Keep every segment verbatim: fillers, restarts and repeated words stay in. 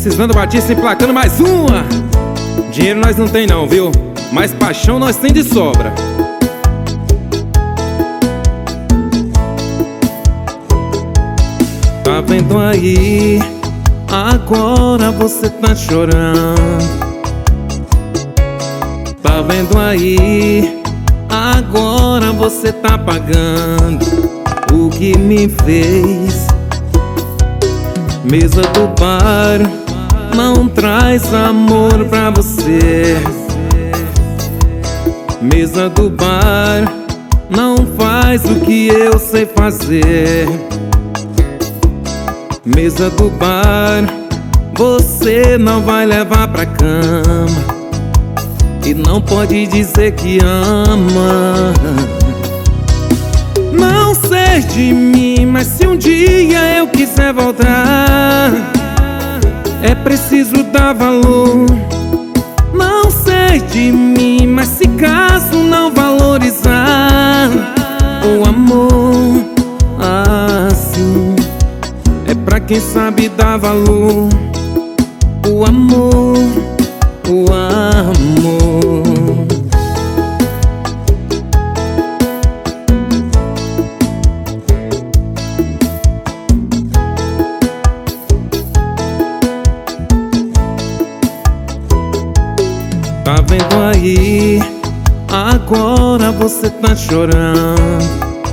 Precisando Batista emplacando mais uma. Dinheiro nós não tem não, viu? Mas paixão nós tem de sobra. Tá vendo aí? Agora você tá chorando. Tá vendo aí? Agora você tá pagando o que me fez. Mesa do bar não traz amor pra você. Mesa do bar não faz o que eu sei fazer. Mesa do bar você não vai levar pra cama e não pode dizer que ama. Não sei de mim, mas se um dia eu quiser voltar, é preciso dar valor. Não sei de mim, mas se caso não valorizar o amor assim, é pra quem sabe dar valor. O amor, o amor. Tá vendo aí? Agora você tá chorando.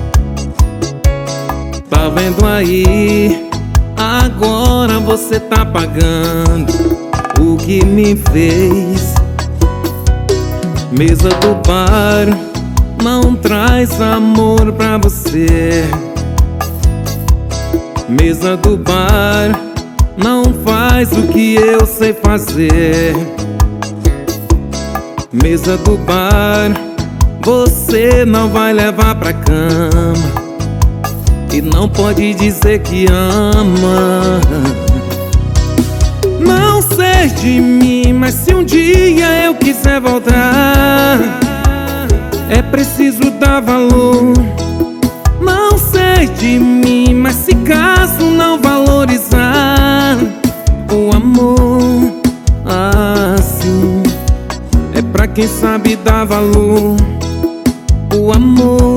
Tá vendo aí? Agora você tá pagando o que me fez. Mesa do bar não traz amor pra você. Mesa do bar não faz o que eu sei fazer. Mesa do bar você não vai levar pra cama e não pode dizer que ama. Não sei de mim, mas se um dia eu quiser voltar, é preciso dar valor. Não sei de mim, mas se caso não valorizar o amor assim, é pra quem sabe dar valor. O amor